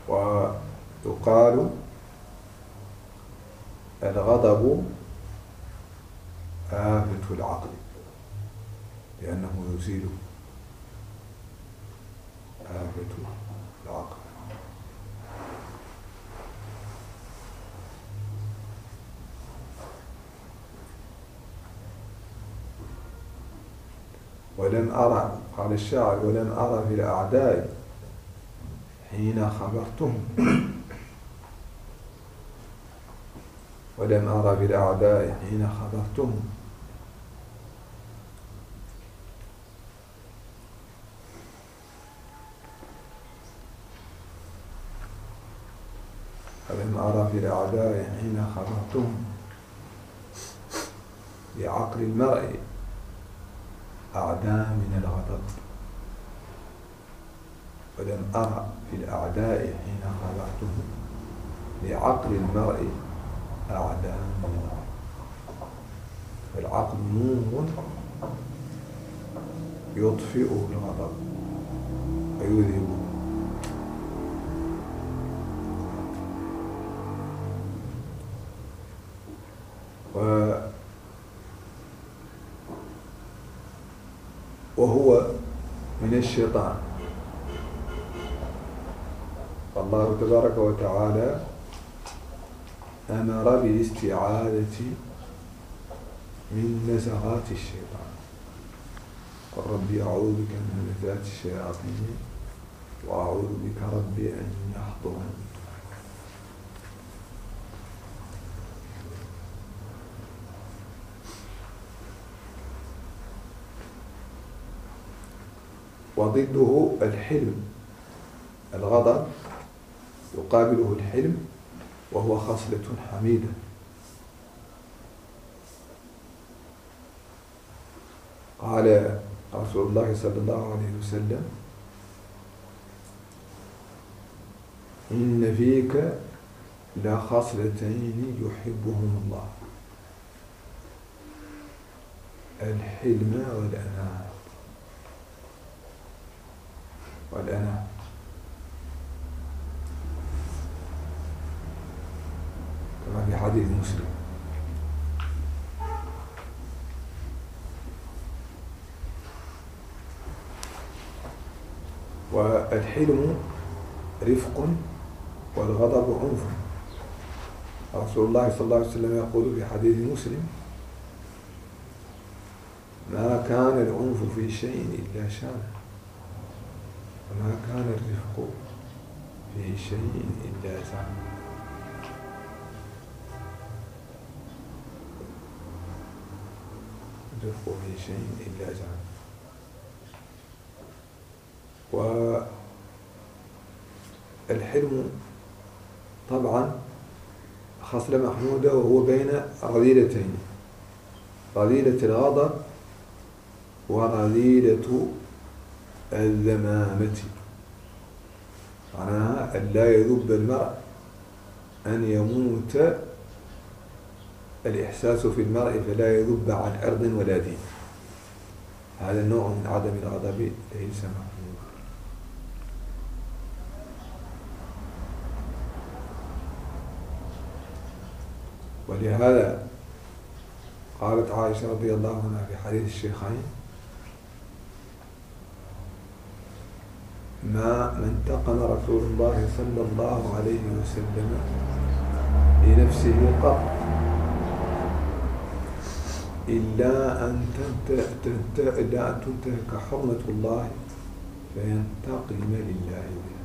ويقال الغضب آفة العقل لأنه يزيل آفة العقل. ولم أرى، قال الشاعر: ولم أرى في الأعداء حين خبرتهم ولم أرى في الأعداء حين خبرتهم ولم أرى في الأعداء حين خبرتهم بعقل المرء أعدى من الغضب. ولم أرى في الأعداء حين خبرتهم بعقل المرء أعدى من الغضب. فالعقل نور يطفئه الغضب ويذهبه. وهو من الشيطان. فالله تبارك وتعالى أمر بالاستعاذة من نزغات الشيطان. قل ربي أعوذ بك من همزات الشياطين وأعوذ بك ربي أن يحضرون. وضده الحلم. الغضب يقابله الحلم وهو خصلة حميدة. قال رسول الله صلى الله عليه وسلم: إن فيك لخصلتين يحبهم الله: الحلم والأناة. كما في حديث مسلم. والحلم رفق والغضب عنف. رسول الله صلى الله عليه وسلم يقول في حديث مسلم: ما كان العنف في شيء إلا شانه، وما كان الرفق في شيء إلا زانه. الرفق في شيء إلا زانه. والحلم طبعا خصلة محمودة، وهو بين رذيلتين: رذيلة الغضب ورذيلة الذمامة. معناها أن لا يذب المرء، أن يموت الإحساس في المرء فلا يذب عن عرض ولا دين. هذا النوع من عدم الغضب ليس محمود. ولهذا قالت عائشة رضي الله عنها في حديث الشيخين: ما انتقم رسول الله صلى الله عليه وسلم لنفسه قط إلا أن تنتهك حرمة الله فينتقم لله بها.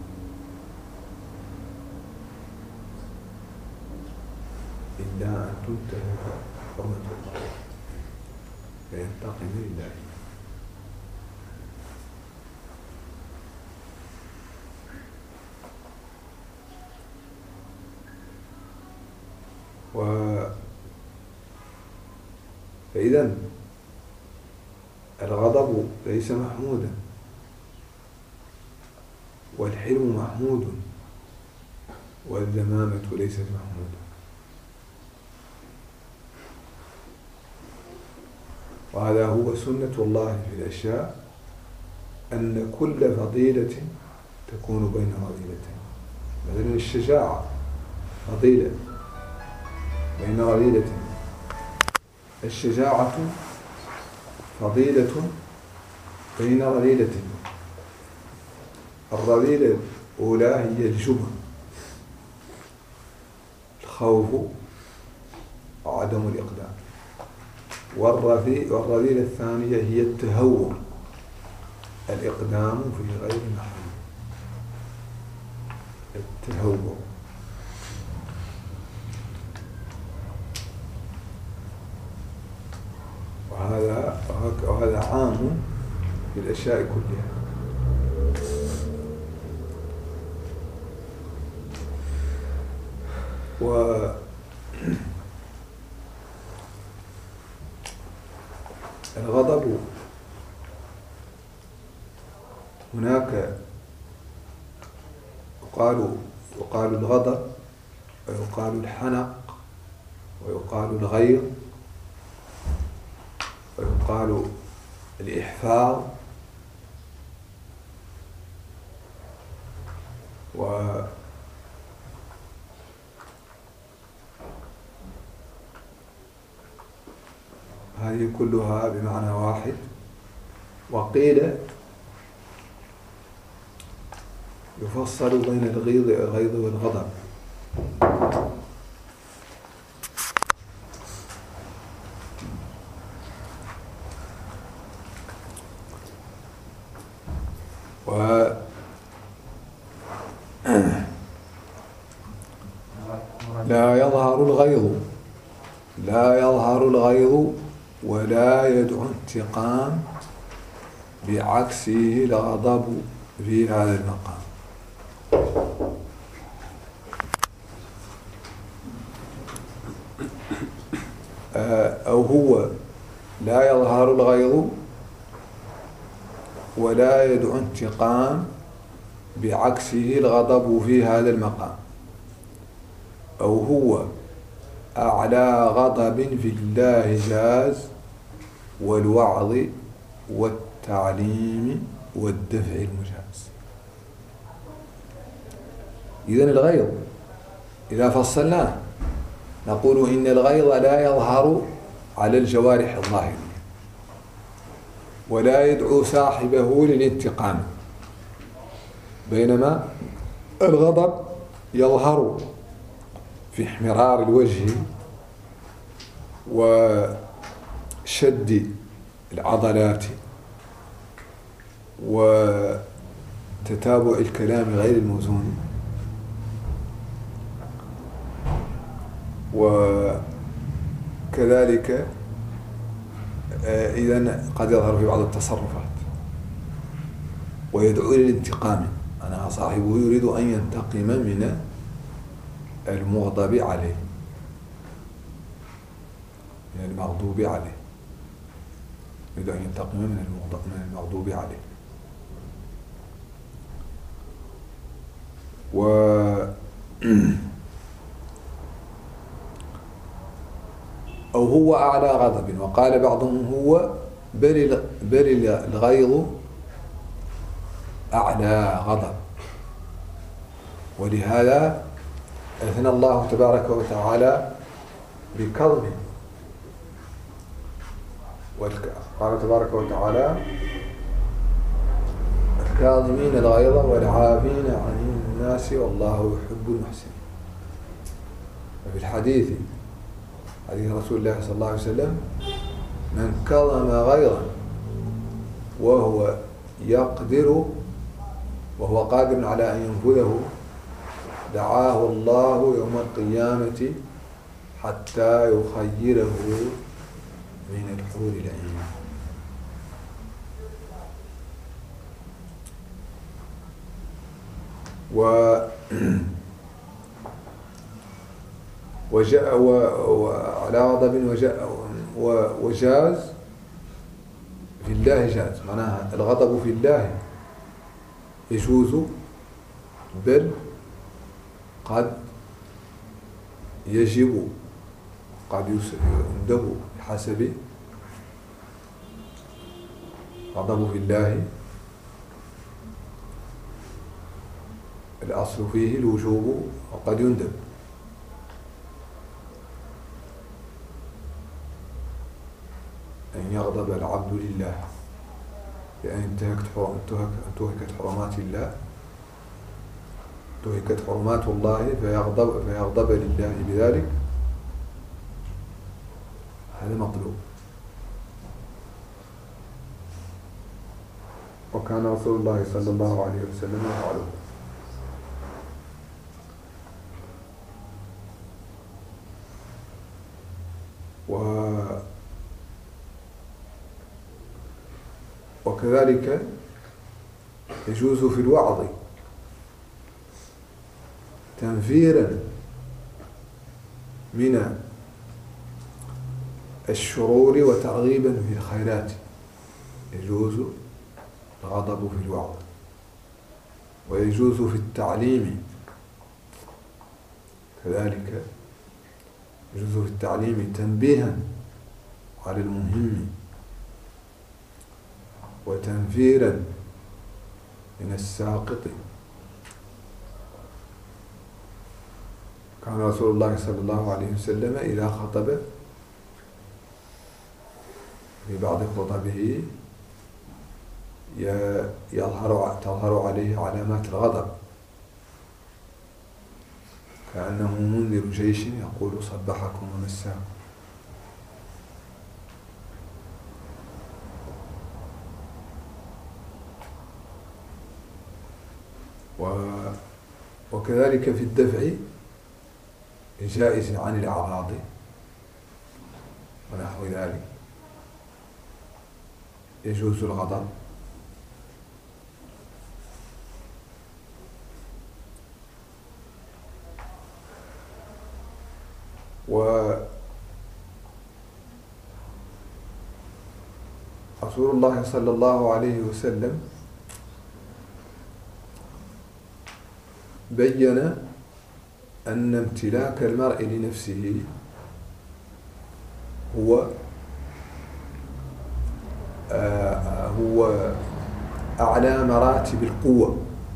إلا أن تنتهك حرمة الله فينتقم لله. فإذا الغضب ليس محمودا، والحلم محمود، والذمامة ليست محمودة. وهذا هو سنة الله في الأشياء، أن كل فضيلة تكون بين فضيلتين. مثلا الشجاعة فضيلة بين رذيلة. الشجاعة فضيلة بين رذيلة. الرذيلة الأولى هي الجبن، الخوف، عدم الإقدام. والرذيلة الثانية هي التهور، الإقدام في غير محل. التهور. وهذا عام في الأشياء كلها. والغضب هناك يقال الغضب، ويقال الحنق، ويقال الغيظ، ويقال الإحفاظ. هذه كلها بمعنى واحد. وقيل يفصل بين الغيظ والغضب. لا يظهر الغيظ ولا يدعو انتقام، بعكسه الغضب في هذا المقام. أو هو لا يظهر الغيظ ولا يدعو انتقام، بعكسه الغضب في هذا المقام. أو هو أعلى غضب في الله جاز، والوعظ والتعليم والدفع المجاز. إذن الغيظ إذا فصلناه نقول إن الغيظ لا يظهر على الجوارح الظاهرية، ولا يدعو صاحبه للانتقام، بينما الغضب يظهر في احمرار الوجه وشد العضلات وتتابع الكلام غير الموزون، وكذلك إذن قد يظهر في بعض التصرفات ويدعو إلى الانتقام. أنا صاحبه يريد أن ينتقم من المغضب عليه، من المغضوب عليه، يريد أن ينتقم من المغضوب عليه. أو هو أعلى غضب. وقال بعضهم هو بل الغيظ أعلى غضب. ولهذا أثنى الله تبارك وتعالى بكظم. قال تبارك وتعالى: الكاظمين الغيظ والعافين عن الناس والله يحب المحسنين. وفي الحديث حديث رسول الله صلى الله عليه وسلم: من كظم غيظا وهو يقدر وهو قادر على أن ينفذه دعاه الله يوم القيامة حتى يخيره من الحور العين. وعلى غضب وجاز في الله جاز، معناها الغضب في الله يجوز، بل قد يجب، قد يندب بحسب غضب في الله الأصل فيه الوجوب وقد يندب. أن يغضب العبد لله بأن انتهكت حرمات الله، انتهكت حرمات الله فيغضب لله بذلك، هذا مطلوب. وكان رسول الله صلى الله عليه وسلم يفعله. وكذلك يجوز في الوعظ تنفيرا من الشرور وترغيبا في الخيرات. يجوز الغضب في الوعظ، ويجوز في التعليم كذلك، يجوز في التعليم تنبيها على المهم وتنفيرا من الساقط. كان رسول الله صلى الله عليه وسلم إذا خطب في بعض خطبه تظهر عليه علامات الغضب، كأنه منذر جيش يقول صبحكم ومساكم. وكذلك في الدفع جائز عن الأعراض ونحو ذلك، يجوز الغضب. ورسول الله صلى الله عليه وسلم بين أن امتلاك المرء لنفسه هو أعلى مراتب القوة.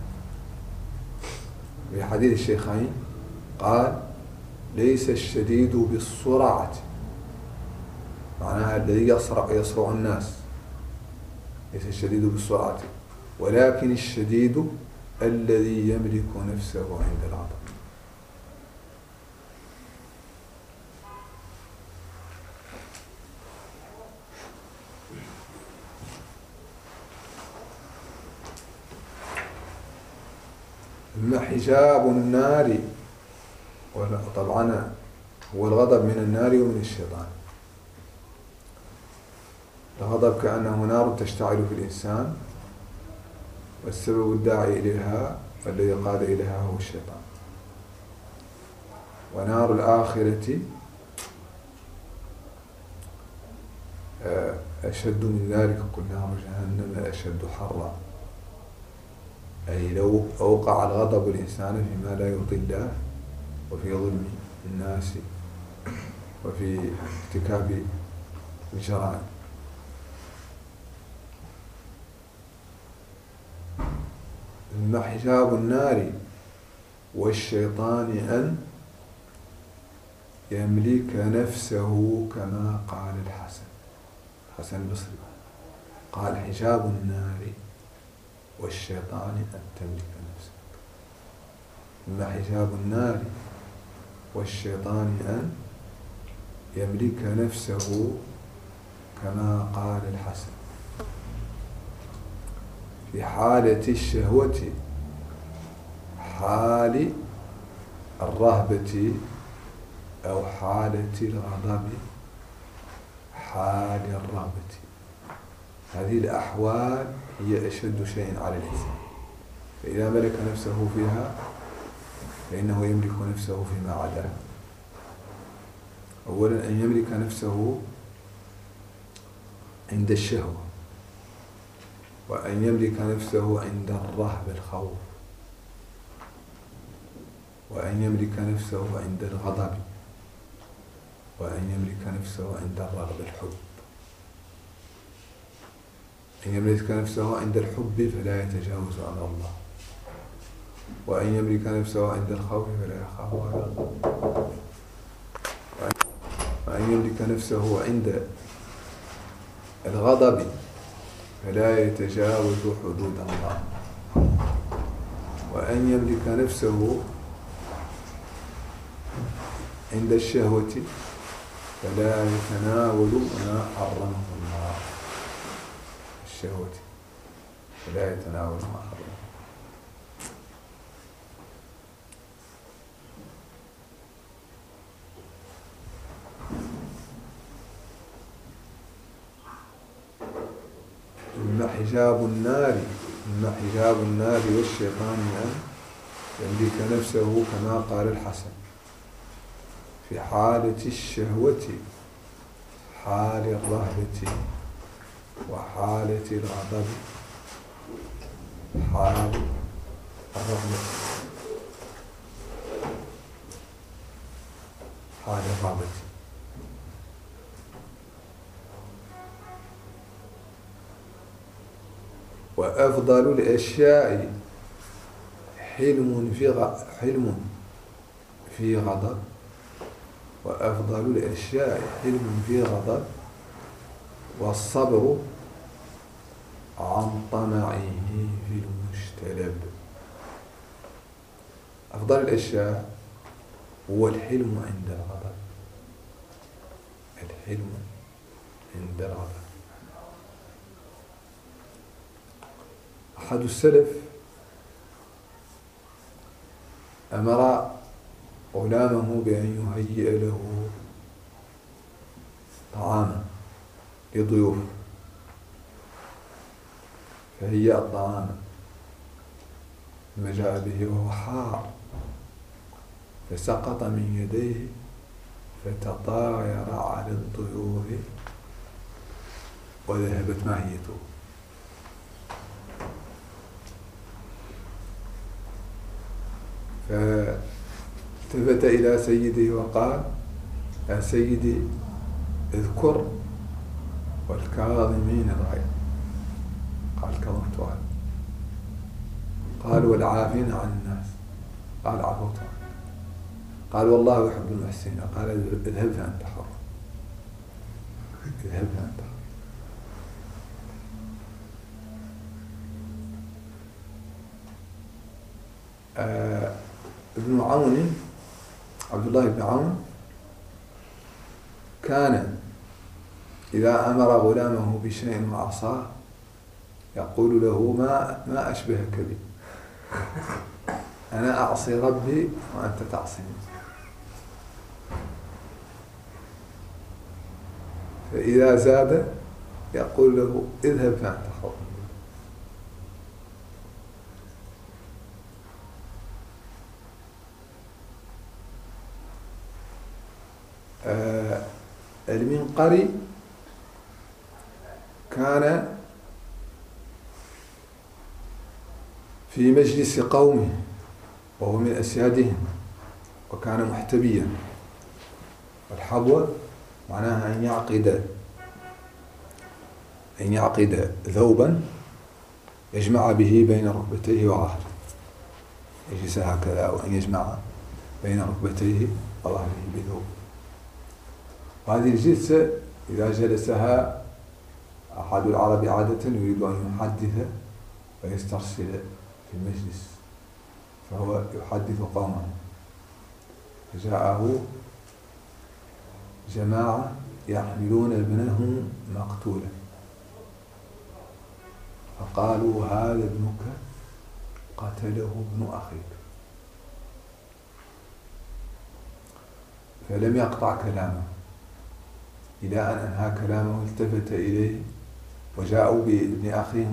في حديث الشيخين قال: ليس الشديد بالسرعة، معناها الذي يصرع الناس، ليس الشديد بالسرعة، ولكن الشديد الذي يملك نفسه عند الغضب. أما حجاب النار، طبعا هو الغضب من النار ومن الشيطان. الغضب كأنه نار تشتعل في الإنسان، والسبب الداعي إليها والذي قاد إليها هو الشيطان. ونار الآخرة أشد من ذلك، قل نار جهنم أشد حرا. أي لو أوقع الغضب الإنسان فيما لا يرضي الله، وفي ظلم الناس، وفي ارتكاب الجرائم. ثم حجاب النار والشيطان أن يملك نفسه، كما قال الحسن البصري قال: حجاب النار والشيطان أن تملك نفسك. ثم حجاب النار والشيطان أن يملك نفسه، كما قال الحسن. في حالة الشهوة، حال الرهبة، أو حالة الغضب، حال الرغبة. هذه الأحوال هي أشد شيء على الإنسان، فإذا ملك نفسه فيها فإنه يملك نفسه فيما عداه. أولا أن يملك نفسه عند الشهوة، وأن يملك نفسه عند الرهبة الخوف، وأن يملك نفسه عند الغضب، وأن يملك نفسه عند الرغبة الحب. أن يملك نفسه عند الحب فلا يتجاوز أمر الله، وأن يملك نفسه عند الخوف فلا يخاف ولا غضب، وأن يملك نفسه عند الغضب فلا يتجاوز حدود الله، وأن يملك نفسه عند الشهوة فلا يتناول ما حرمه الله. الشهوة فلا يتناول ما حرمه. إما حجاب النار والشيطان أن يملك نفسه كما قال الحسن في حالة الشهوة، حال الرهبة، وحالة الغضب، حال الرغبة، حال الرغبة. وأفضل الأشياء حلم في غضب، وأفضل الأشياء حلم في غضب، والصبر عن طمعه في المجتلب. أفضل الأشياء هو الحلم عند الغضب، الحلم عند الغضب. أحد السلف أمر غلامه بأن يهيئ له طعاما لضيوف، فهيأ الطعام ثم جاء به وهو حار فسقط من يديه فتطاير على الضيوف وذهبت ماهيته. فالتفت إلى سيده وقال: يا سيدي اذكر والكاظمين الغيظ. قال: كظمت عنه. قال: والعافين عن الناس. قال: عفوت عنه. قال: والله يحب المحسنين. قال: اذهب فأنت حر، اذهب فأنت حر. ابن عون، عبد الله بن عون، كان إذا أمر غلامه بشيء وعصاه يقول له: ما أشبهك بي، أنا أعصي ربي وأنت تعصيني. فإذا زاد يقول له: اذهب فأنت حر. المنقري كان في مجلس قومه وهو من أسيادهم، وكان محتبيا. والحبوة معناها أن يعقد ذوبا يجمع به بين ركبتيه وظهره، يجلس هكذا، أو أن يجمع بين ركبتيه وظهره بذوب. وهذه الجلسة إذا جلسها أحد العرب عادة يريد أن يحدث ويسترسل في المجلس، فهو يحدث قومه. فجاءه جماعة يحملون ابنهم مقتولا، فقالوا: هذا ابنك قتله ابن أخيك. فلم يقطع كلامه إلى أن أنهى كلامه، التفت إليه وجاءوا بابن أخيه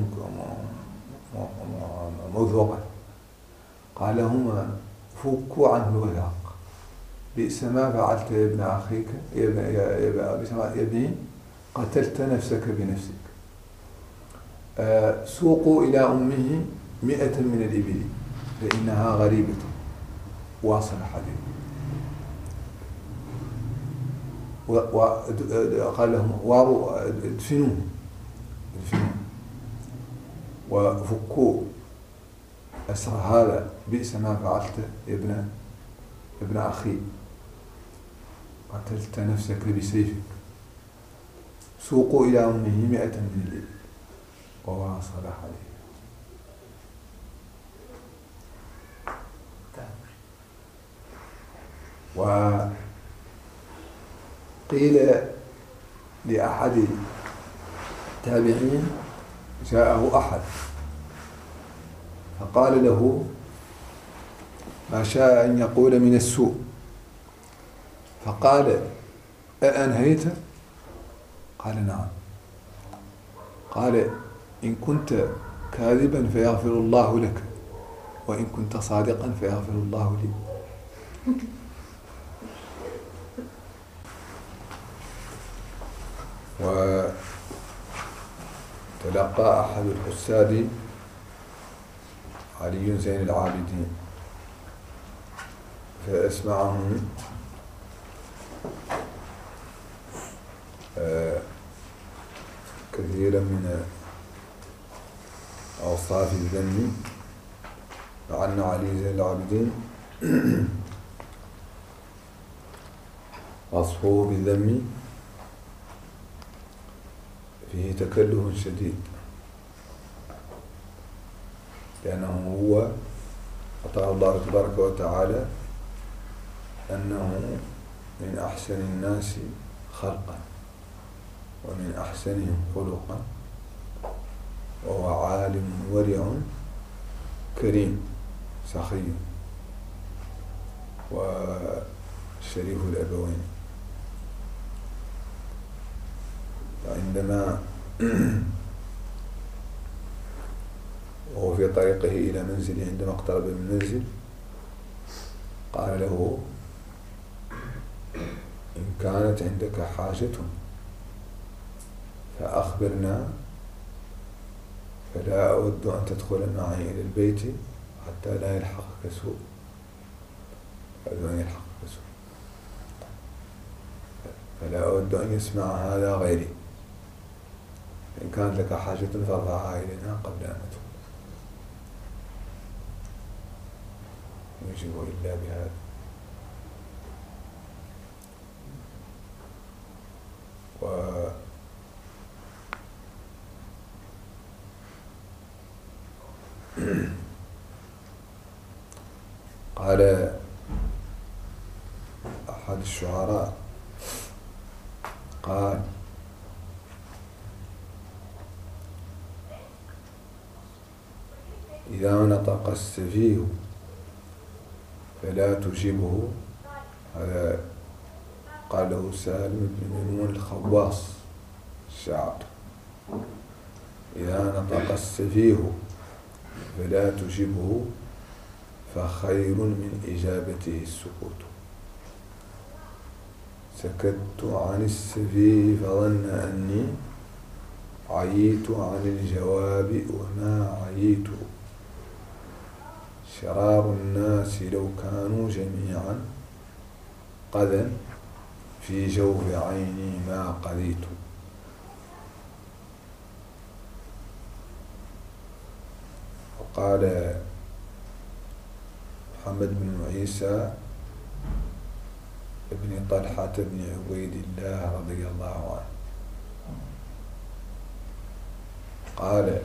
مذوقا. قال لهما: فكوا عنه الوثاق، بئس ما فعلت يا ابن أخيك، يا ابني، قتلت نفسك بنفسك. سوقوا إلى أمه 100 من الإبل فإنها غريبة. واصل الحديث. وقال لهم: ادفنوه وفكوه أسرى هذا بئس ما فعلت يا ابن أخي، قتلت نفسك بسيفك. سوقوا إلى أمه 100 من الإبل وواصل عليه. وقيل لأحد التابعين جاءه أحد فقال له ما شاء أن يقول من السوء، فقال أأنهيت؟ قال نعم. قال إن كنت كاذبا فيغفر الله لك، وإن كنت صادقا فيغفر الله لي. وتلقى أحد الحساد علي زين العابدين فأسمعهم كثيرا من أوصاف الذم، مع أن علي زين العابدين وصفه بالذم فيه تكلف شديد، لأنه هو أطاع الله تبارك وتعالى أنه من أحسن الناس خلقا ومن أحسنهم خلقا، وهو عالم ورع كريم سخي وشريف الأبوين. فعندما وهو في طريقه إلى منزله عندما اقترب من المنزل قال له إن كانت عندك حاجة فأخبرنا، فلا أود أن تدخل معي إلى البيت حتى لا يلحقك سوء. فلا أود أن يسمع هذا غيري، إن كانت لك حاجة فارفعها إلينا قبل أن ندخل. يجب إلا بهذا. قال أحد الشعراء قال إذا نطق السفيه فلا تجيبه. هذا قاله سالم بن ميمون الخواص الشاعر. إذا نطق السفيه فلا تجيبه فخير من إجابته السكوت. سكت عن السفيه فظن أني عييت عن الجواب وما عييت. شرار الناس لو كانوا جميعا قذا في جوف عيني ما قذيت. وقال محمد بن عيسى ابن طلحة بن عبيد الله رضي الله عنه قال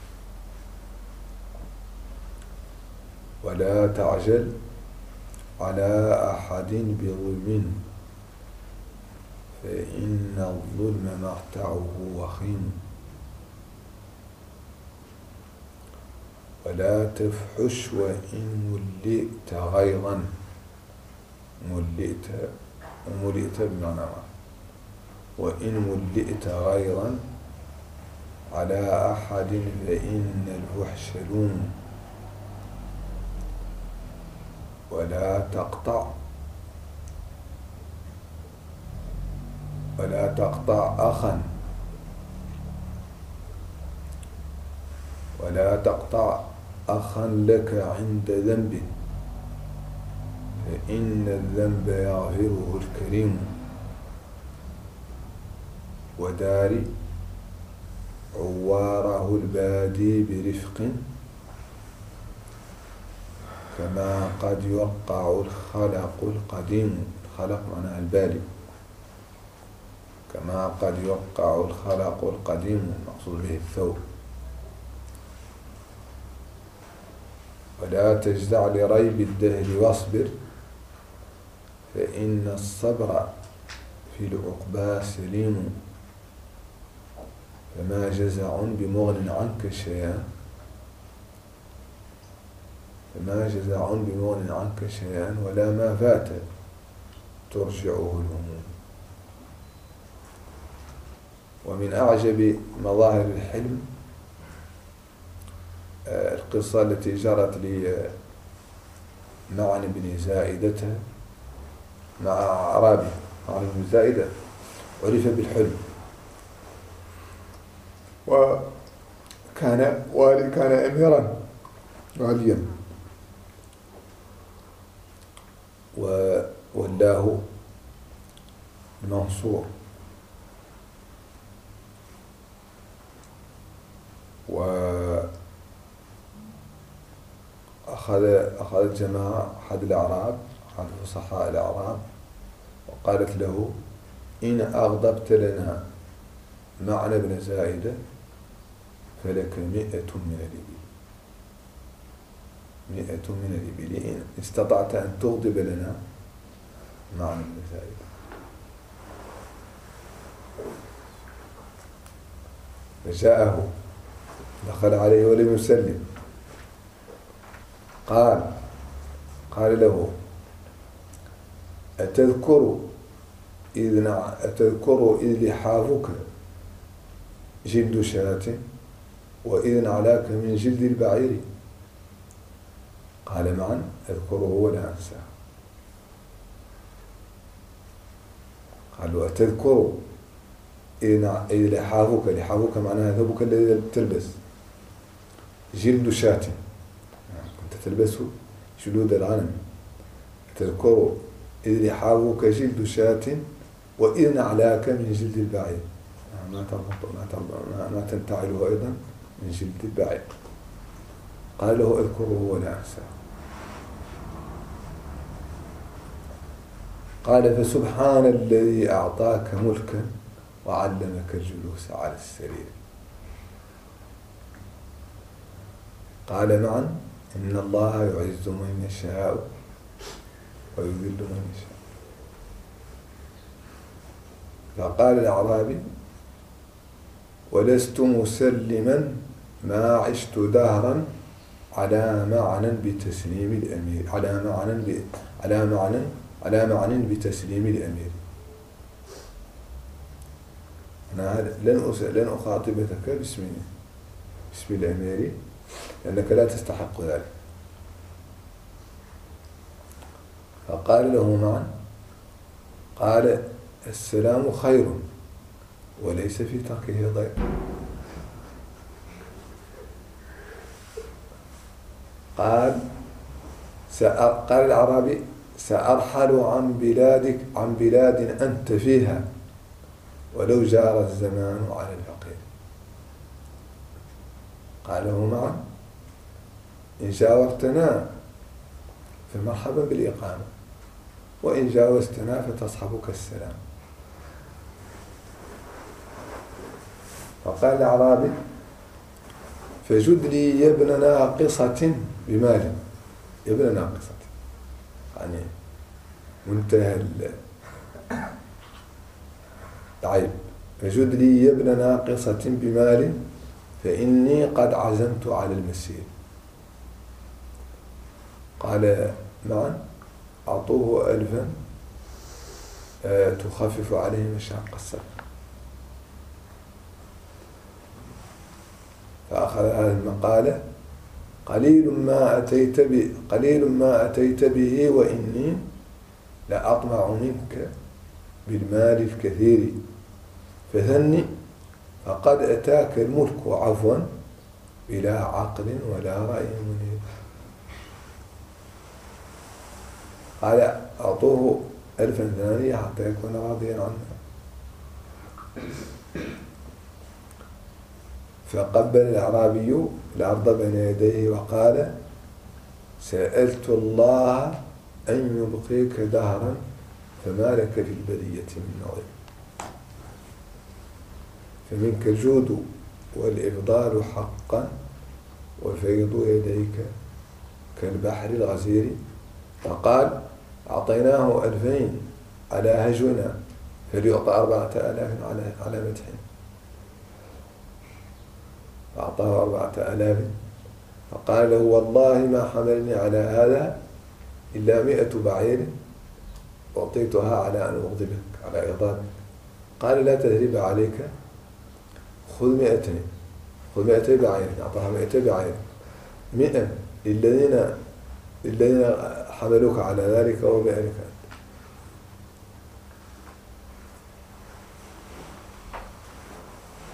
ولا تعجل على أحد بظلم فإن الظلم مرتعه وخيم. ولا تفحش وإن ملئت غيظا. ملئت بمعنى وإن ملئت غيظا على أحد فإن الفحش لوم. ولا تقطع أخا ولا تقطع أخا لك عند ذنب فإن الذنب يغفره الكريم. ودار عواره البادي برفق كما قد يوقع الخلق القديم. الخلق معناها البالي. كما قد يوقع الخلق القديم، المقصود به الثوب. ولا تجزع لريب الدهر واصبر، فإن الصبر في العقبى سليم. فما جزع بمغن عنك شيئا، فما جزع بمغن عنك شيئا، ولا ما فات ترجعه الهموم. ومن أعجب مظاهر الحلم القصة التي جرت لي مع بن زائدة مع أعرابي. مع بن زائدة عرف بالحلم، كان أميرا واليا، وولاه المنصور، أخذ جماعة أحد الأعراب، أحد فصحاء الأعراب، وقالت له: إن أغضبت لنا معنى بن زائدة فلك 100 من الإبل. 100 من الإبل إن استطعت أن تغضب لنا معنى بن زائدة. فجاءه، دخل عليه ولم يسلم. قال له: أتذكر إذ لحافك جلد شاة، وإذ نعلاك من جلد البعير؟ قال: معا أذكره ولا أنساه. قال له: أتذكر إذ لحافك معناها ثوبك الذي تلبس، جلد شاة، كنت تلبس جلود الغنم. تذكر إذ لحافك جلد شاة، وإذ نعلاك من جلد البعير، ما تنتعله أيضا من جلد البعير. قال له: أذكره ولا أنساه. قال: فسبحان الذي أعطاك ملكا وعلمك الجلوس على السرير. قال: معا إن الله يعز من يشاء ويذل من يشاء. فقال الأعرابي: ولست مسلما ما عشت دهرا على معنى بتسليم الأمير، على معنى بتسليم الأمير. أنا لن أخاطبتك باسم الأمير، لأنك لا تستحق ذلك. فقال له معا: قال: السلام خير وليس في تركه ضير. قال الأعرابي: سأرحل عن بلاد أنت فيها ولو جار الزمان على الفقير. قال له معا: إن جاورتنا فمرحبا بالإقامة، وإن جاوزتنا فتصحبك السلام. فقال الأعرابي: فجد لي يا ابن ناقصة بمال. يا ابن ناقصة يعني منتهى العيب. فجد لي يا ابن ناقصة بمال، فإني قد عزمت على المسير. قال معا: أعطوه 1000 تخفف عليه مشاق السفر. فأخذ هذه المقالة: قليل ما أتيت به، وإني لأطمع منك بالمال الكثير، فثني فقد أتاك الملك عفوا بلا عقل ولا رأي منير. قال: أعطوه 1000 ثانية حتى يكون راضيا عنها. فقبل الأعرابي الأرض بين يديه وقال: سألت الله أن يبقيك دهرا فما لك في البرية من نظير. فمنك الجود والإفضال حقا، وفيض يديك كالبحر الغزير. فقال أعطيناه 2000 على هجونا فليعطى 4000 على مدح. فأعطاه 4000 فقال له والله ما حملني على هذا إلا 100 بعير أعطيتها على أن أغضبك على إغضابك. قال لا تثريب عليك، خذ 200 بعير. أعطاها 200 بعير، 100 للذين حملوك على ذلك و100 لك.